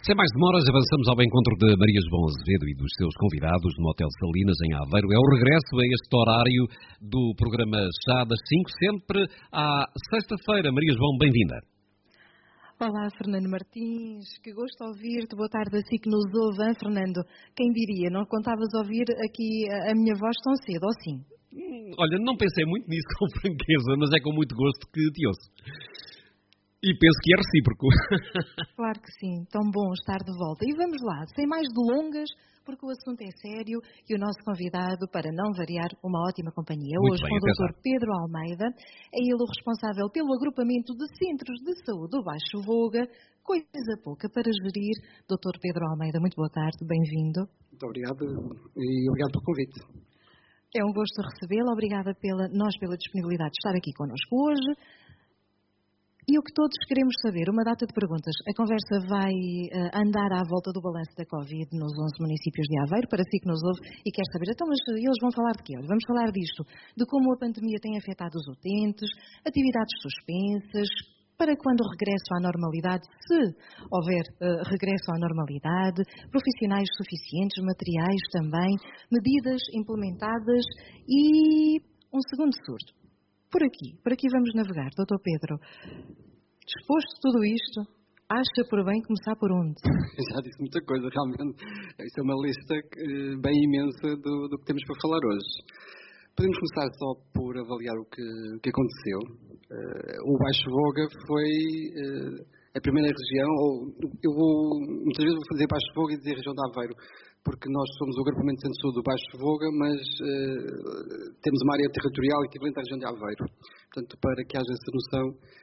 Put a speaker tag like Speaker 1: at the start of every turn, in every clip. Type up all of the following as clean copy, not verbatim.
Speaker 1: Sem mais demoras, avançamos ao encontro de Maria João Azevedo e dos seus convidados no Hotel Salinas, em Aveiro. É o regresso a este horário do programa Chá das 5, sempre à sexta-feira. Maria João, bem-vinda.
Speaker 2: Olá, Fernando Martins, que gosto de ouvir-te. Boa tarde, assim que nos ouve, hein, Fernando? Quem diria, não contavas ouvir aqui a minha voz tão cedo, ou sim?
Speaker 1: Olha, não pensei muito nisso, com franqueza, mas é com muito gosto que te ouço. E penso que é recíproco.
Speaker 2: Claro que sim, tão bom estar de volta. E vamos lá, sem mais delongas, porque o assunto é sério e o nosso convidado, para não variar, uma ótima companhia.
Speaker 1: Muito
Speaker 2: Hoje
Speaker 1: bem,
Speaker 2: com o Dr. Pedro Almeida, é ele o responsável pelo agrupamento de centros de saúde do Baixo Voga, coisa pouca para gerir. Dr. Pedro Almeida, muito boa tarde, bem-vindo.
Speaker 3: Muito obrigado e obrigado pelo convite.
Speaker 2: É um gosto recebê-lo, obrigada pela disponibilidade de estar aqui connosco hoje. E o que todos queremos saber, uma data de perguntas. A conversa vai andar à volta do balanço da Covid nos 11 municípios de Aveiro, para si que nos ouve e quer saber, então, mas eles vão falar de quê? Olha, vamos falar disto, de como a pandemia tem afetado os utentes, atividades suspensas, para quando o regresso à normalidade, se houver regresso à normalidade, profissionais suficientes, materiais também, medidas implementadas e um segundo surto. Por aqui vamos navegar, Dr. Pedro. Disposto tudo isto, acha por bem começar por onde?
Speaker 3: Já disse muita coisa, realmente. Isso é uma lista bem imensa do que temos para falar hoje. Podemos começar só por avaliar o que aconteceu. O Baixo Voga foi a primeira região, muitas vezes vou fazer Baixo Voga e dizer região de Aveiro, porque nós somos o agrupamento de centro-sul do Baixo Voga, mas temos uma área territorial equivalente à região de Aveiro. Portanto, para que haja essa noção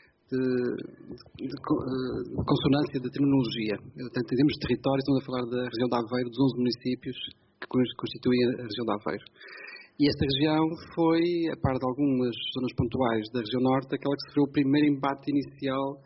Speaker 3: de consonância da terminologia. Portanto, em termos de território, estamos a falar da região de Aveiro, dos 11 municípios que constituem a região de Aveiro. E esta região foi, a par de algumas zonas pontuais da região norte, aquela que sofreu o primeiro embate inicial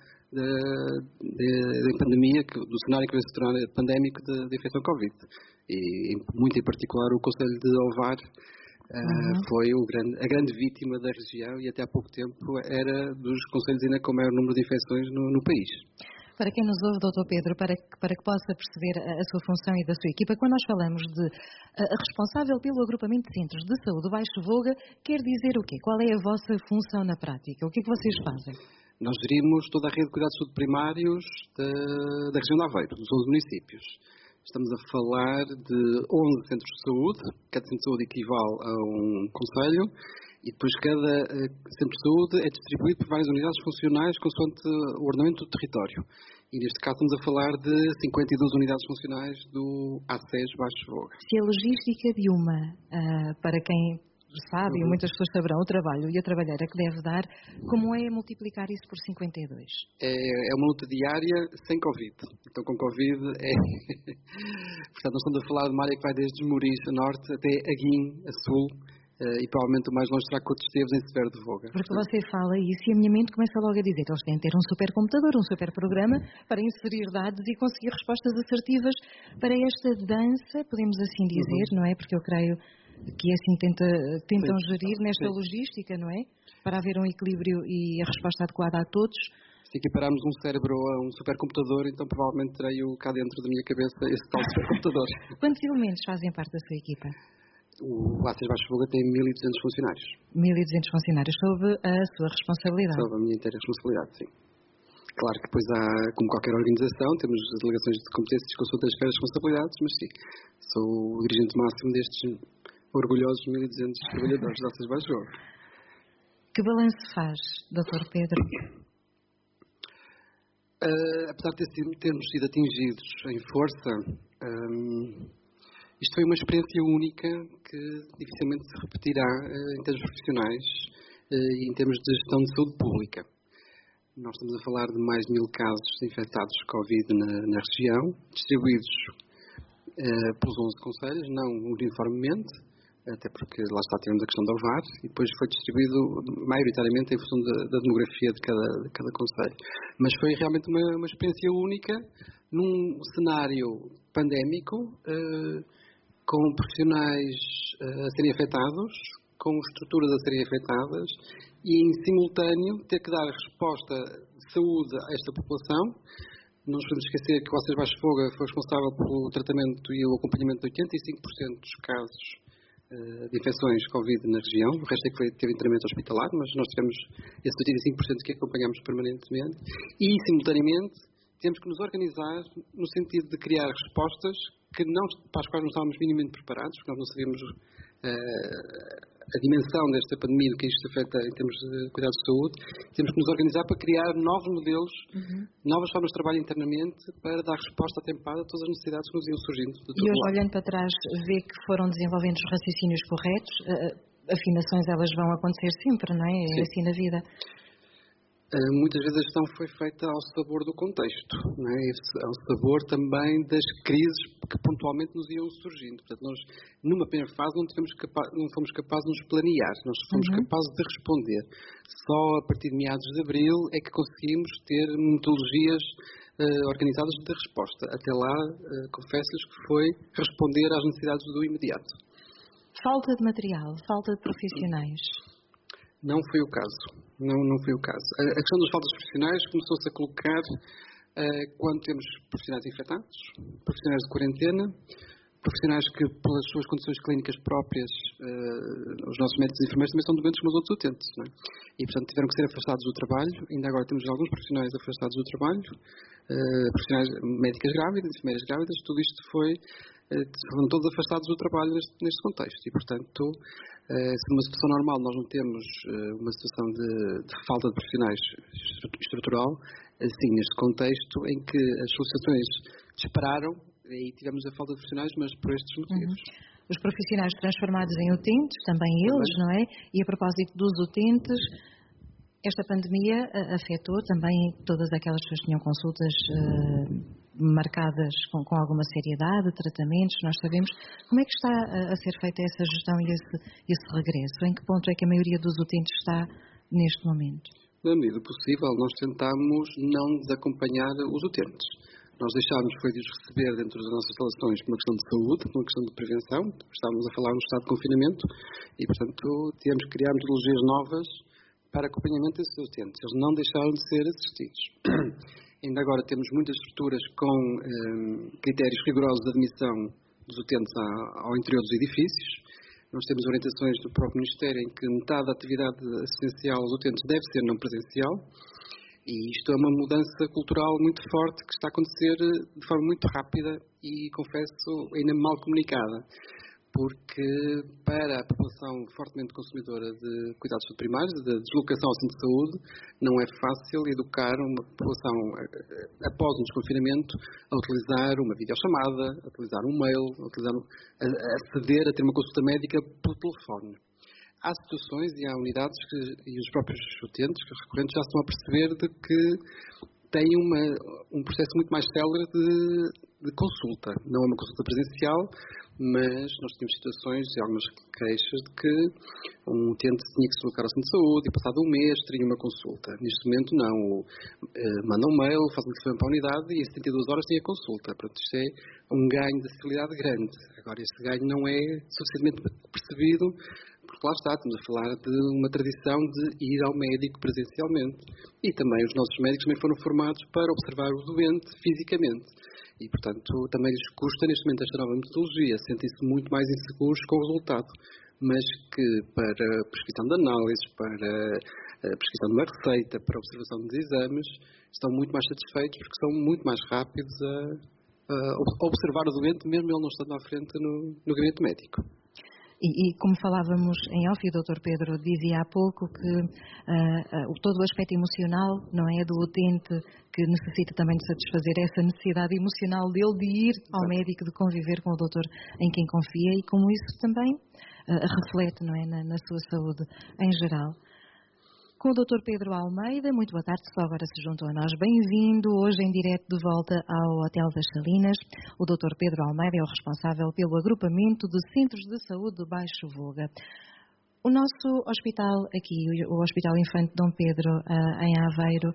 Speaker 3: da pandemia, do cenário que veio se tornar pandémico da infecção Covid. E, muito em particular, o Concelho de Ovar foi a grande vítima da região e até há pouco tempo era dos concelhos ainda com maior número de infecções no país.
Speaker 2: Para quem nos ouve, Dr. Pedro, para que possa perceber a sua função e da sua equipa, quando nós falamos de responsável pelo agrupamento de centros de saúde do Baixo Voga, quer dizer o quê? Qual é a vossa função na prática? O que é que vocês fazem?
Speaker 3: Nós gerimos toda a rede de cuidados de saúde primários da região de Aveiro, dos 11 municípios. Estamos a falar de 11 centros de saúde, cada centro de saúde equivale a um concelho, e depois cada centro de saúde é distribuído por várias unidades funcionais consoante o ordenamento do território. E neste caso estamos a falar de 52 unidades funcionais do ACES Baixo Voga.
Speaker 2: Se a logística de uma, para quem sabe, e muitas pessoas saberão o trabalho e a trabalheira que deve dar, como é multiplicar isso por 52?
Speaker 3: É uma luta diária sem Covid. Então com Covid Portanto, nós estamos a falar de uma área que vai desde Moris a norte até Aguim a sul, e provavelmente o mais longe será Couto Esteves em Severo de Voga.
Speaker 2: Porque você fala isso e a minha mente começa logo a dizer que eles têm que ter um supercomputador, um superprograma para inserir dados e conseguir respostas assertivas para esta dança, podemos assim dizer, não é? Porque eu creio que assim tentam gerir nesta logística, não é? Para haver um equilíbrio e a resposta adequada a todos.
Speaker 3: Se equipararmos um cérebro a um supercomputador, então provavelmente terei cá dentro da minha cabeça esse tal supercomputador.
Speaker 2: Quantos elementos fazem parte da sua equipa?
Speaker 3: O ACES Baixo Voga tem 1.200 funcionários.
Speaker 2: 1.200 funcionários, sob a sua responsabilidade?
Speaker 3: Sob a minha inteira responsabilidade, sim. Claro que depois há, como qualquer organização, temos as delegações de competências consoante as responsabilidades, mas sim, sou o dirigente máximo destes orgulhosos 1.200 trabalhadores da ACES Baixo Voga.
Speaker 2: Que balanço faz, Dr. Pedro?
Speaker 3: Apesar de termos sido atingidos em força, isto foi uma experiência única que dificilmente se repetirá em termos profissionais e em termos de gestão de saúde pública. Nós estamos a falar de mais de 1.000 casos infectados de Covid na região, distribuídos pelos 11 concelhos, não uniformemente, até porque lá está, temos a questão do VAR, e depois foi distribuído maioritariamente em função da demografia de cada concelho. Mas foi realmente uma experiência única num cenário pandémico, com profissionais a serem afetados, com estruturas a serem afetadas e, em simultâneo, ter que dar resposta de saúde a esta população Não nos podemos esquecer que o Acés Baixo Fogo foi responsável pelo tratamento e o acompanhamento de 85% dos casos de infecções Covid na região. O resto é que teve internamento hospitalar, mas nós tivemos esse 85% que acompanhamos permanentemente. E, simultaneamente, temos que nos organizar no sentido de criar respostas para as quais não estávamos minimamente preparados, porque nós não sabíamos a dimensão desta pandemia, do que isto afeta em termos de cuidados de saúde. Temos que nos organizar para criar novos modelos, novas formas de trabalho internamente, para dar resposta atempada a todas as necessidades que nos iam surgindo.
Speaker 2: E hoje, olhando para trás, vê que foram desenvolvendo os raciocínios corretos. Afinações, elas vão acontecer sempre, não é? É assim na vida.
Speaker 3: Muitas vezes a gestão foi feita ao sabor do contexto, não é? Ao sabor também das crises que pontualmente nos iam surgindo. Portanto, nós, numa primeira fase, não fomos capazes de nos planear, nós fomos capazes de responder. Só a partir de meados de abril é que conseguimos ter metodologias organizadas de resposta. Até lá, confesso-lhes que foi responder às necessidades do imediato.
Speaker 2: Falta de material, falta de profissionais.
Speaker 3: Não foi o caso. Não foi o caso. A questão das faltas profissionais começou-se a colocar quando temos profissionais infectados, profissionais de quarentena, profissionais que, pelas suas condições clínicas próprias, os nossos médicos e enfermeiros também são doentes como os outros utentes, não é? E, portanto, tiveram que ser afastados do trabalho. Ainda agora temos alguns profissionais afastados do trabalho, profissionais médicas grávidas, enfermeiras grávidas, tudo isto foram todos afastados do trabalho neste contexto. E, portanto, se numa situação normal nós não temos uma situação de falta de profissionais estrutural, assim, neste contexto em que as solicitações dispararam, e tivemos a falta de profissionais, mas por estes motivos.
Speaker 2: Os profissionais transformados em utentes, também eles, não é? E a propósito dos utentes, esta pandemia afetou também todas aquelas pessoas que tinham consultas marcadas com alguma seriedade, tratamentos, nós sabemos. Como é que está a ser feita essa gestão e esse regresso? Em que ponto é que a maioria dos utentes está neste momento?
Speaker 3: Na medida possível, nós tentamos não desacompanhar os utentes. Nós deixámos de os receber dentro das nossas instalações por uma questão de saúde, por uma questão de prevenção. Estávamos a falar no estado de confinamento e, portanto, tivemos que criar metodologias novas para acompanhamento desses utentes. Eles não deixaram de ser assistidos. Ainda agora temos muitas estruturas com critérios rigorosos de admissão dos utentes ao interior dos edifícios. Nós temos orientações do próprio Ministério em que metade da atividade assistencial aos utentes deve ser não presencial. E isto é uma mudança cultural muito forte que está a acontecer de forma muito rápida e, confesso, ainda mal comunicada. Porque para a população fortemente consumidora de cuidados primários, de deslocação ao centro de saúde, não é fácil educar uma população, após um desconfinamento, a utilizar uma videochamada, a utilizar um mail, a aceder a ter uma consulta médica pelo telefone. Há situações e há unidades e os próprios utentes recorrentes já estão a perceber de que têm um processo muito mais célere de consulta. Não é uma consulta presencial, mas nós tínhamos situações e algumas queixas de que um utente tinha que se deslocar ao centro de saúde e passado um mês teria uma consulta. Neste momento não. Manda um mail, faz um telefonema para a unidade e em 72 horas tem a consulta. Portanto, isto é um ganho de acessibilidade grande. Agora, esse ganho não é suficientemente percebido porque lá está, estamos a falar de uma tradição de ir ao médico presencialmente. E também os nossos médicos também foram formados para observar o doente fisicamente. E, portanto, também lhes custa neste momento esta nova metodologia, sentem-se muito mais inseguros com o resultado. Mas que para prescrição de análises, para a prescrição de uma receita, para a observação dos exames, estão muito mais satisfeitos porque são muito mais rápidos a observar o doente, mesmo ele não estando à frente no gabinete médico.
Speaker 2: E como falávamos em off, o Dr. Pedro dizia há pouco que todo o aspecto emocional, não é, do utente que necessita também de satisfazer essa necessidade emocional dele de ir ao médico, de conviver com o doutor em quem confia e como isso também reflete, não é, na sua saúde em geral. Com o Dr. Pedro Almeida, muito boa tarde, só agora se juntou a nós. Bem-vindo, hoje em direto de volta ao Hotel das Salinas. O Dr. Pedro Almeida é o responsável pelo agrupamento de centros de saúde do Baixo Voga. O nosso hospital aqui, o Hospital Infante Dom Pedro, em Aveiro,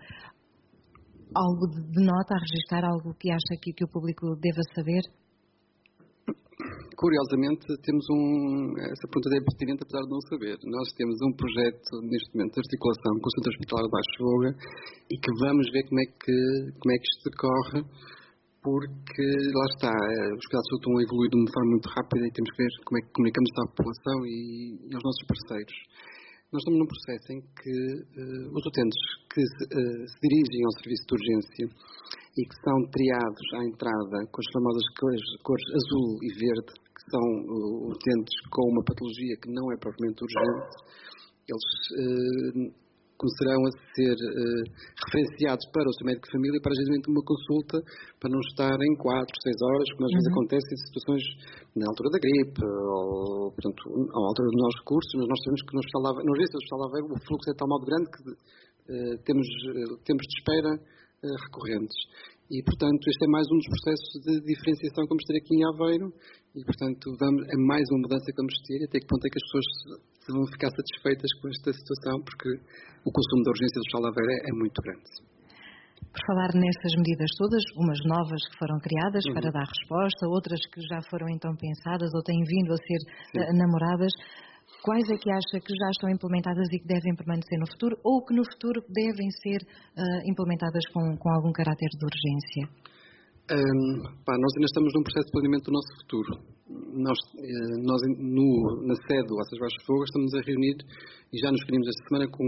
Speaker 2: algo de nota a registrar, algo que acha que o público deva saber?
Speaker 3: curiosamente, temos essa pergunta é pertinente, apesar de não saber. Nós temos um projeto, neste momento, de articulação com o Centro Hospitalar de Baixo Voga e que vamos ver como é que isto decorre, porque, lá está, os cuidados de saúde estão a evoluir de uma forma muito rápida e temos que ver como é que comunicamos à população e aos nossos parceiros. Nós estamos num processo em que os utentes que se dirigem ao serviço de urgência e que são triados à entrada com as famosas cores azul e verde, que são utentes com uma patologia que não é propriamente urgente, eles começarão a ser referenciados para o seu médico de família para agendamento de uma consulta, para não estarem 4, 6 horas, como às vezes acontece em situações na altura da gripe, ou, portanto, à altura dos nossos recursos, mas nós sabemos que na urgência do Hospital de Aveiro o fluxo é de tal modo grande que temos tempos de espera recorrentes. E, portanto, este é mais um dos processos de diferenciação que vamos ter aqui em Aveiro e, portanto, é mais uma mudança que vamos ter e até que ponto é que as pessoas vão ficar satisfeitas com esta situação, porque o consumo da urgência do Hospital de Aveiro é muito grande.
Speaker 2: Por falar nessas medidas todas, umas novas que foram criadas para dar resposta, outras que já foram então pensadas ou têm vindo a ser namoradas, quais é que acha que já estão implementadas e que devem permanecer no futuro ou que no futuro devem ser implementadas com algum caráter de urgência?
Speaker 3: Nós ainda estamos num processo de planeamento do nosso futuro. Nós na sede do Aças Baixo Fogo estamos a reunir e já nos reunimos esta semana com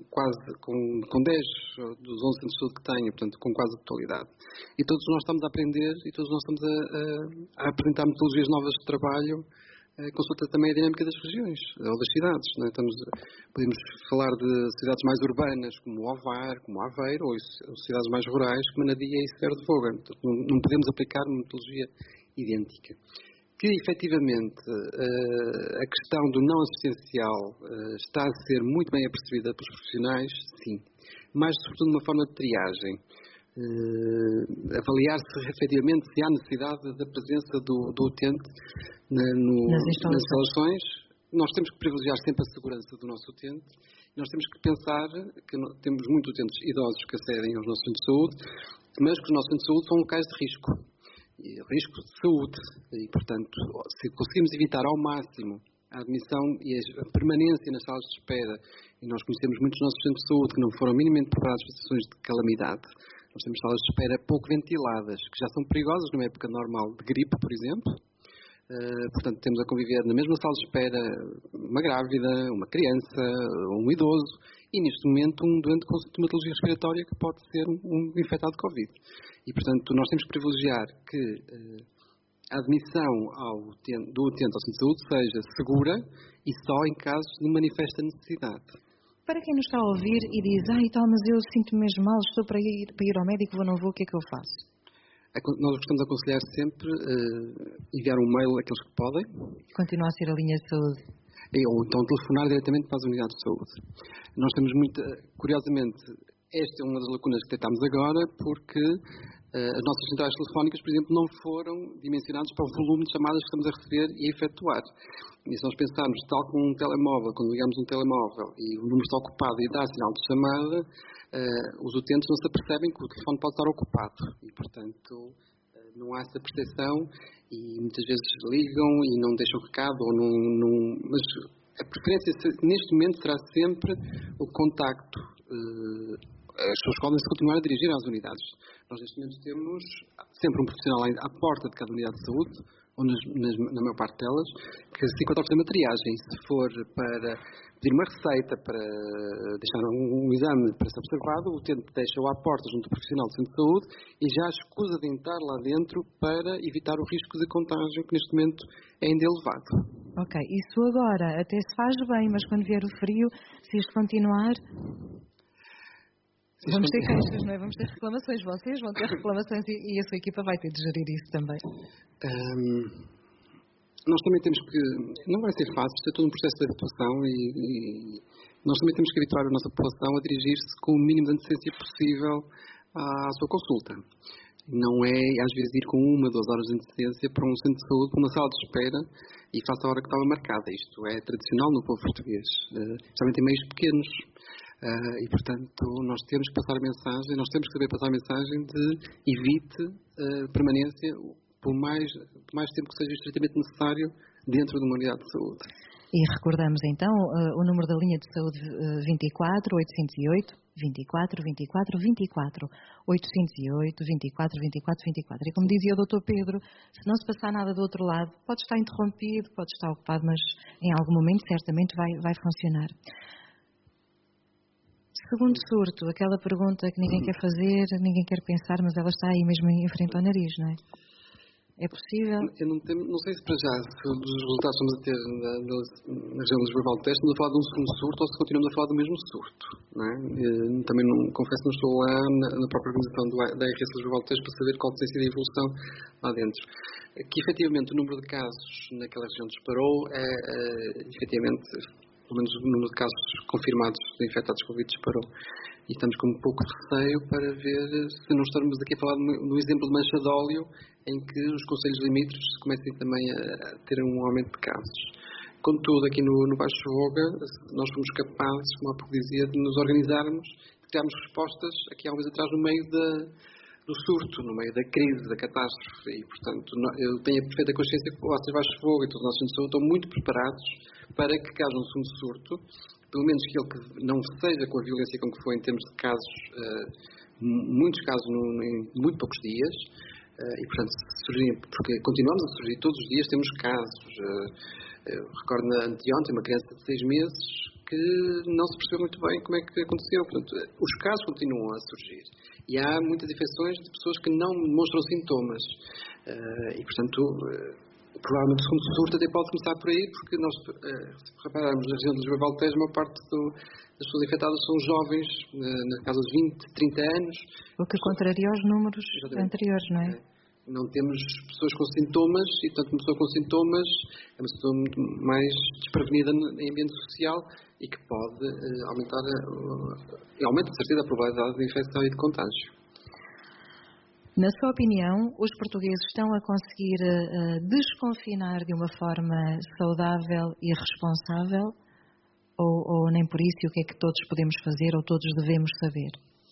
Speaker 3: 10 dos 11 centros de saúde que tenho, portanto com quase a totalidade. E todos nós estamos a aprender e todos nós estamos a apresentar metodologias novas de trabalho, consulta também a dinâmica das regiões ou das cidades. Não é? Podemos falar de cidades mais urbanas, como Ovar, como Aveiro, ou cidades mais rurais, como Anadia e Serra de Voga. Não podemos aplicar uma metodologia idêntica. Que, efetivamente, a questão do não assistencial está a ser muito bem apercebida pelos profissionais, sim. Mas, sobretudo, de uma forma de triagem. Avaliar-se efetivamente se há necessidade da presença do utente nas instalações. Nós temos que privilegiar sempre a segurança do nosso utente. Nós temos que pensar que temos muitos utentes idosos que acedem aos nossos centros de saúde, mas que os nossos centros de saúde são locais de risco. Risco de saúde. E, portanto, se conseguimos evitar ao máximo a admissão e a permanência nas salas de espera, e nós conhecemos muitos nossos centros de saúde que não foram minimamente preparados para situações de calamidade. Nós temos salas de espera pouco ventiladas, que já são perigosas numa época normal de gripe, por exemplo. Portanto, temos a conviver na mesma sala de espera uma grávida, uma criança, um idoso e, neste momento, um doente com sintomatologia respiratória que pode ser um infectado de Covid. E, portanto, nós temos que privilegiar que a admissão do utente ao centro de saúde seja segura e só em casos de manifesta necessidade.
Speaker 2: Para quem nos está a ouvir e diz, mas eu sinto-me mesmo mal, estou para ir ao médico, não vou, o que é que eu faço?
Speaker 3: Nós gostamos de aconselhar sempre enviar um mail àqueles que podem.
Speaker 2: Continua a ser a linha de saúde.
Speaker 3: Ou então telefonar diretamente para as unidades de saúde. Nós temos curiosamente, esta é uma das lacunas que detectámos agora, porque as nossas centrais telefónicas, por exemplo, não foram dimensionadas para o volume de chamadas que estamos a receber e a efetuar. E se nós pensarmos, tal como um telemóvel, quando ligamos um telemóvel e o número está ocupado e dá sinal de chamada, os utentes não se apercebem que o telefone pode estar ocupado. E, portanto, não há essa percepção e muitas vezes ligam e não deixam recado. Mas a preferência, neste momento, será sempre o contacto. As pessoas podem-se continuar a dirigir às unidades. Nós, neste momento, temos sempre um profissional à porta de cada unidade de saúde, ou na maior parte delas, que se encontra a fazer uma triagem. Se for para pedir uma receita, para deixar um exame para ser observado, o utente deixa-o à porta junto do profissional do centro de saúde e já escusa de entrar lá dentro para evitar o risco de contágio, que neste momento é ainda elevado.
Speaker 2: Ok, isso agora até se faz bem, mas quando vier o frio, se isto continuar... Vamos ter queixas, não é? Vamos ter reclamações. Vocês vão ter reclamações e a sua equipa vai ter de gerir isso também.
Speaker 3: Nós também temos que... Não vai ser fácil, isto é todo um processo de adaptação e nós também temos que habituar a nossa população a dirigir-se com o mínimo de antecedência possível à sua consulta. Não é, às vezes, ir com 1, 2 horas de antecedência para um centro de saúde, para uma sala de espera e faça a hora que estava marcada. Isto é tradicional no povo português, especialmente em meios pequenos. E, portanto, nós temos que passar a mensagem, nós temos que saber passar a mensagem de evite permanência, por mais tempo que seja estritamente necessário dentro de uma unidade de saúde.
Speaker 2: E recordamos então o número da linha de saúde 24 808 24 24 24 808 24 24 24. E como dizia o Dr. Pedro, se não se passar nada do outro lado, pode estar interrompido, pode estar ocupado, mas em algum momento certamente vai funcionar. Segundo surto, aquela pergunta que ninguém quer fazer, ninguém quer pensar, mas ela está aí mesmo em frente ao nariz, não é? É possível?
Speaker 3: Eu não sei se para já, se os resultados que estamos a ter na região de Lisboa Valteste, estamos a falar de um segundo surto ou se continuamos a falar do mesmo surto. Não é? Também confesso que não estou lá na própria organização da RS Lisboa Valteste para saber qual tem sido a evolução lá dentro. Que efetivamente o número de casos naquela região disparou, efetivamente, pelo menos o número de casos confirmados de infectados com Covid disparou. E estamos com um pouco de receio para ver se não estamos aqui a falar no exemplo de mancha de óleo, em que os concelhos limítrofes comecem também a ter um aumento de casos. Contudo, aqui no Baixo Voga, nós fomos capazes, como há pouco dizia, de nos organizarmos, de criarmos respostas aqui há uns atrás no meio do surto, no meio da crise, da catástrofe. E, portanto, eu tenho a perfeita consciência que o Baixo Voga e todos os nossos centros de saúde estão muito preparados para que haja um segundo surto, pelo menos que ele que não seja com a violência com que foi em termos de casos, muitos casos em muito poucos dias, e portanto porque continuamos a surgir todos os dias, temos casos. Recordo anteontem uma criança de 6 meses que não se percebeu muito bem como é que aconteceu. Portanto, os casos continuam a surgir. E há muitas infecções de pessoas que não demonstram sintomas. E portanto, provavelmente o segundo surto até pode começar por aí, porque nós, se repararmos na região de Lisboa Valteste, a maior parte das pessoas infectadas são jovens, na casa de 20, 30 anos.
Speaker 2: O que contraria os números anteriores, não é?
Speaker 3: Não temos pessoas com sintomas, e portanto uma pessoa com sintomas é uma pessoa muito mais desprevenida em ambiente social e que pode aumentar, aumenta de certeza a probabilidade de infecção e de contágio.
Speaker 2: Na sua opinião, os portugueses estão a conseguir desconfinar de uma forma saudável e responsável? Ou nem por isso? E o que é que todos podemos fazer ou todos devemos saber?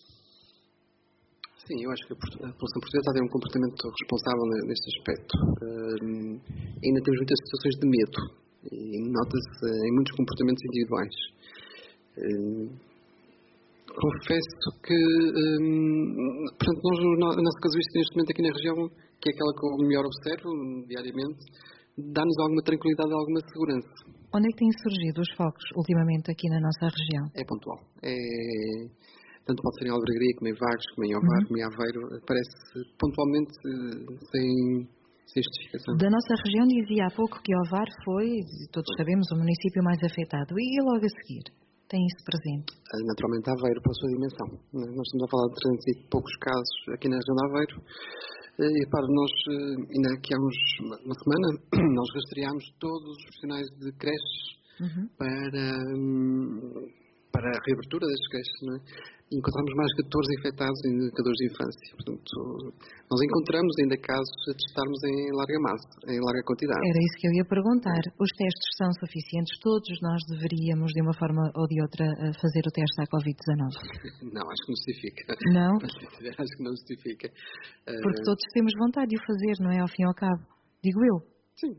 Speaker 3: Sim, eu acho que a população portuguesa está a ter um comportamento responsável neste aspecto. Ainda temos muitas situações de medo e nota-se em muitos comportamentos individuais. Confesso que, portanto, a nossa casuística neste momento aqui na região, que é aquela que eu melhor observo diariamente, dá-nos alguma tranquilidade e alguma segurança.
Speaker 2: Onde é que têm surgido os focos ultimamente aqui na nossa região?
Speaker 3: É pontual. Tanto pode ser em Albergaria, como em Vagos, como em Ovar, como em Aveiro. Aparece pontualmente sem justificação.
Speaker 2: Da nossa região dizia há pouco que Ovar foi, todos sabemos, o município mais afetado. E logo a seguir? Tem isso presente?
Speaker 3: Naturalmente Aveiro, pela sua dimensão. Nós estamos a falar de 300 e poucos casos aqui na região de Aveiro. E para nós, ainda aqui há uma semana, nós rastreámos todos os profissionais de creches para a reabertura das creches, não é? E encontramos mais de 14 infectados em educadores de infância. Portanto, nós encontramos ainda casos a testarmos em larga massa, em larga quantidade.
Speaker 2: Era isso que eu ia perguntar. Os testes são suficientes? Todos nós deveríamos, de uma forma ou de outra, fazer o teste à Covid-19?
Speaker 3: Não, acho que não justifica.
Speaker 2: Não?
Speaker 3: Acho que não justifica.
Speaker 2: Porque todos temos vontade de o fazer, não é? Ao fim e ao cabo. Digo eu.
Speaker 3: Sim.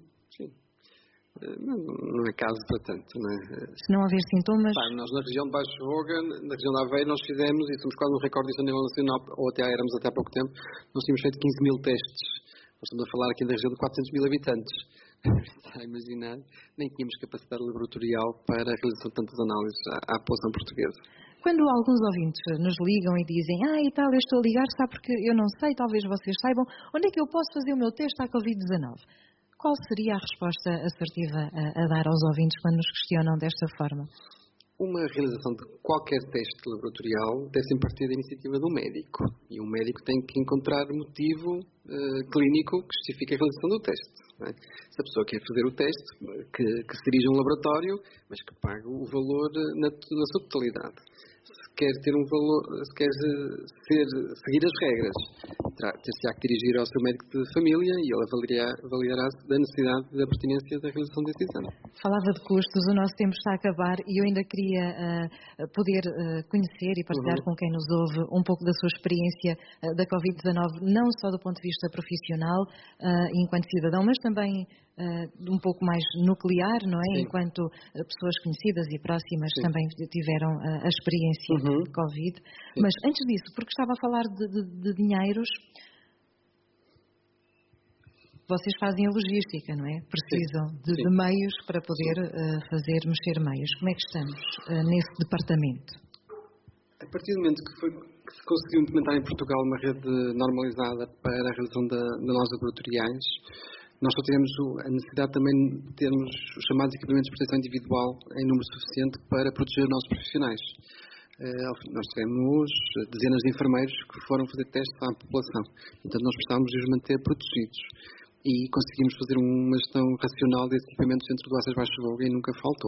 Speaker 3: Não é caso para tanto, não é?
Speaker 2: Se não houver sintomas...
Speaker 3: Nós na região de Baixo Voga, na região de Aveiro, nós fizemos, e somos quase um recorde disso a nível nacional, ou éramos até há pouco tempo, nós tínhamos feito 15 mil testes. Nós estamos a falar aqui da região de 400 mil habitantes. Está a imaginar? Nem tínhamos capacidade laboratorial para a realização de tantas análises à população portuguesa.
Speaker 2: Quando alguns ouvintes nos ligam e dizem e tal, eu estou a ligar, sabe, porque eu não sei, talvez vocês saibam, onde é que eu posso fazer o meu teste à Covid-19? Qual seria a resposta assertiva a dar aos ouvintes quando nos questionam desta forma?
Speaker 3: Uma realização de qualquer teste laboratorial deve sempre partir da iniciativa do médico. E o médico tem que encontrar motivo clínico que justifique a realização do teste. Não é? Se a pessoa quer fazer o teste, que se dirija a um laboratório, mas que pague o valor na sua totalidade. Se quer ter um valor, se quer seguir as regras, ter-se-á que dirigir ao seu médico de família e ele avaliará da necessidade da pertinência da realização desse exame.
Speaker 2: Falava de custos, o nosso tempo está a acabar e eu ainda queria poder conhecer e partilhar com quem nos ouve um pouco da sua experiência da Covid-19, não só do ponto de vista profissional enquanto cidadão, mas também um pouco mais nuclear, não é?
Speaker 3: Sim.
Speaker 2: Enquanto pessoas conhecidas e próximas também tiveram a experiência de Covid.
Speaker 3: Sim.
Speaker 2: Mas antes disso, porque estava a falar de dinheiros, vocês fazem a logística, não é? Precisam de meios para poder mexer meios. Como é que estamos nesse departamento?
Speaker 3: A partir do momento que se conseguiu implementar em Portugal uma rede normalizada para a realização de análises laboratoriais, nós só tivemos a necessidade também de termos os chamados equipamentos de proteção individual em número suficiente para proteger os nossos profissionais. Nós tivemos dezenas de enfermeiros que foram fazer testes à população. Então nós precisávamos de os manter protegidos. E conseguimos fazer uma gestão racional desses equipamentos dentro do Aças Baixo Voga e nunca faltou.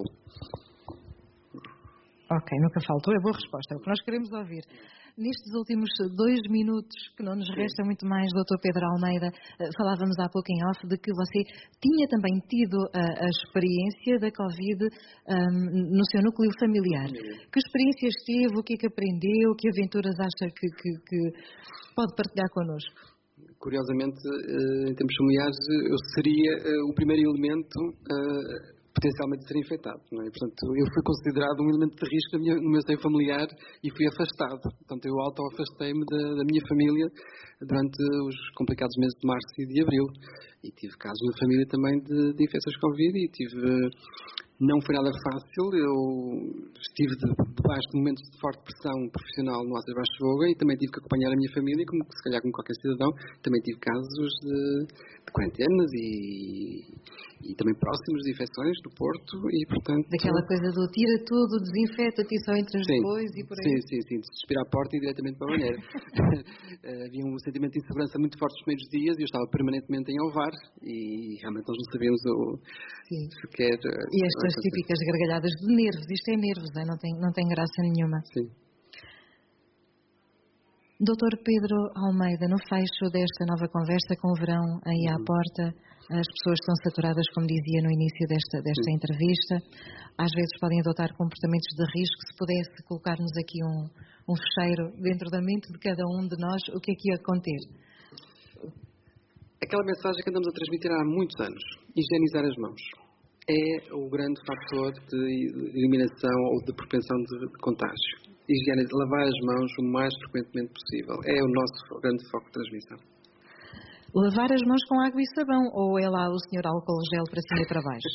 Speaker 2: Ok, nunca faltou. É boa resposta. É o que nós queremos ouvir. Nestes últimos 2 minutos, que não nos resta muito mais, Dr. Pedro Almeida, falávamos há pouco em off de que você tinha também tido a experiência da Covid no seu núcleo familiar. Que experiências teve? O que é que aprendeu? Que aventuras acha que pode partilhar connosco?
Speaker 3: Curiosamente, em termos familiares, eu seria o primeiro elemento potencialmente de ser infectado. Não é? Portanto, eu fui considerado um elemento de risco no meu seio familiar e fui afastado. Portanto, eu auto-afastei-me da minha família durante os complicados meses de março e de abril. E tive casos na família também de infecções Covid e não foi nada fácil. Eu estive debaixo de momentos de forte pressão profissional no Aças Baixo Voga e também tive que acompanhar a minha família, se calhar como qualquer cidadão. Também tive casos de quarentenas e também próximos de infecções do Porto e, portanto...
Speaker 2: Daquela coisa do tira tudo, desinfeta-te e só entras depois e por aí.
Speaker 3: Sim, de suspira à porta e diretamente para a banheira. Havia um sentimento de insegurança muito forte nos primeiros dias e eu estava permanentemente em Ovar e realmente nós não sabíamos sequer...
Speaker 2: E estas típicas gargalhadas de nervos, isto é nervos, não tem graça nenhuma.
Speaker 3: Sim.
Speaker 2: Dr. Pedro Almeida, no fecho desta nova conversa com o verão aí à porta, as pessoas estão saturadas, como dizia no início desta entrevista. Às vezes podem adotar comportamentos de risco. Se pudesse colocar-nos aqui um fecheiro dentro da mente de cada um de nós, o que é que ia conter?
Speaker 3: Aquela mensagem que andamos a transmitir há muitos anos. Higienizar as mãos. É o grande fator de eliminação ou de propensão de contágio. Lavar as mãos o mais frequentemente possível. É o nosso grande foco de transmissão.
Speaker 2: Lavar as mãos com água e sabão, ou é lá o senhor álcool gel para cima e para baixo?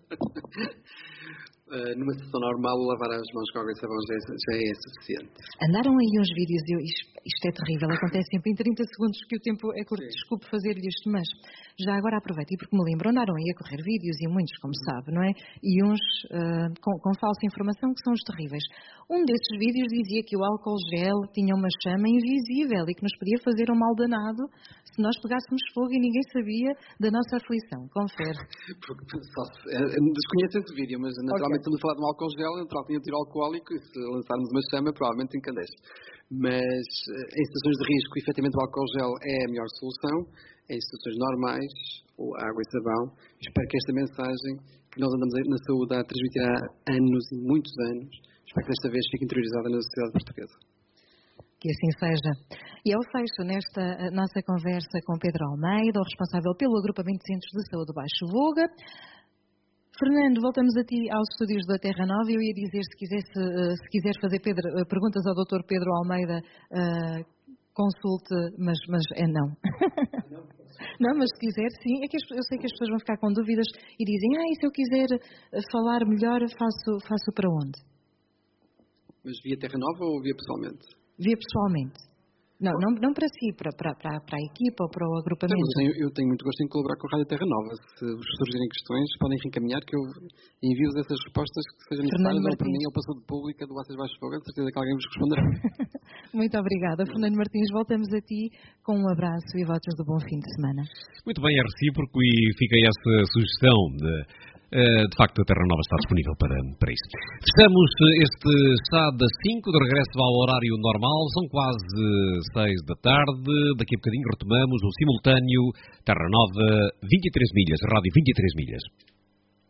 Speaker 3: Numa situação normal, lavar as mãos com água e sabão já é suficiente.
Speaker 2: Andaram aí uns vídeos, isto é terrível, acontece sempre em 30 segundos que o tempo é curto, desculpe fazer-lhe isto, mas já agora aproveito, e porque me lembro, andaram aí a correr vídeos e muitos, como sabe, não é? E uns com falsa informação que são os terríveis. Um desses vídeos dizia que o álcool gel tinha uma chama invisível e que nos podia fazer um mal danado se nós pegássemos fogo e ninguém sabia da nossa aflição. Confere.
Speaker 3: Desconheço esse vídeo, mas naturalmente estamos a falar de um álcool gel, natural tinha tiro alcoólico e se lançarmos uma chama provavelmente encandece. Mas em situações de risco, efetivamente o álcool gel é a melhor solução. Em situações normais, ou água e sabão. Espero que esta mensagem que nós andamos na saúde a transmitir há anos e muitos anos, espero que desta vez fique interiorizada na sociedade portuguesa.
Speaker 2: Que assim seja. E ao fecho nesta nossa conversa com Pedro Almeida, o responsável pelo agrupamento de centros de saúde Baixo Voga. Fernando, voltamos a ti aos estúdios da Terra Nova. Eu ia dizer, se quiser fazer perguntas ao Dr. Pedro Almeida, consulte, mas é não. Não, mas se quiser, sim. É que eu sei que as pessoas vão ficar com dúvidas e dizem, e se eu quiser falar melhor, faço para onde?
Speaker 3: Mas via Terra Nova ou via pessoalmente?
Speaker 2: Via pessoalmente. Não para si, para a equipa ou para o agrupamento.
Speaker 3: Eu tenho muito gosto em colaborar com a Rádio Terra Nova. Se surgirem questões, podem reencaminhar que eu envio-vos essas respostas que sejam necessárias ou para mim ou para a saúde pública do Aças Baixo Voga. De certeza que alguém vos responderá.
Speaker 2: Muito obrigada. Fernando Martins, voltamos a ti com um abraço e votos de bom fim de semana.
Speaker 1: Muito bem, é recíproco e fica essa sugestão de De facto, a Terra Nova está disponível para isso. Fechamos este Chá das 5, de regresso ao horário normal. São quase 6 da tarde. Daqui a bocadinho retomamos o simultâneo Terra Nova 23 milhas, Rádio 23 milhas.